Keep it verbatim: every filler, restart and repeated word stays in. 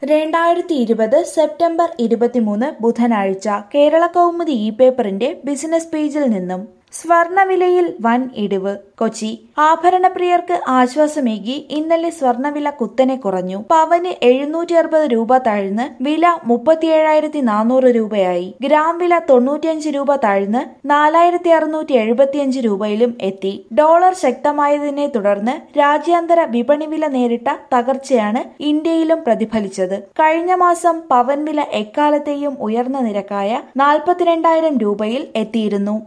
രണ്ടായിരത്തി ഇരുപത് സെപ്റ്റംബർ ഇരുപത്തിമൂന്ന് ബുധനാഴ്ച കേരള കൗമുദി ഇ പേപ്പറിന്റെ ബിസിനസ് പേജിൽ നിന്നും സ്വർണവിലയിൽ വൻ ഇടിവ്. കൊച്ചി. ആഭരണപ്രിയർക്ക് ആശ്വാസമേകി ഇന്നലെ സ്വർണവില കുത്തനെ കുറഞ്ഞു. പവന് എഴുന്നൂറ്റി അറുപത് രൂപ താഴ്ന്ന് വില മുപ്പത്തിയേഴായിരത്തി നാനൂറ് രൂപയായി. ഗ്രാം വില തൊണ്ണൂറ്റിയഞ്ച് രൂപ താഴ്ന്ന് നാലായിരത്തി അറുന്നൂറ്റി എഴുപത്തിയഞ്ച് രൂപയിലും എത്തി. ഡോളർ ശക്തമായതിനെ തുടർന്ന് രാജ്യാന്തര വിപണി വില നേരിട്ട തകർച്ചയാണ് ഇന്ത്യയിലും പ്രതിഫലിച്ചത്. കഴിഞ്ഞ മാസം പവൻ വില എക്കാലത്തെയും ഉയർന്ന നിരക്കായ നാൽപ്പത്തിരണ്ടായിരം രൂപയിൽ എത്തിയിരുന്നു.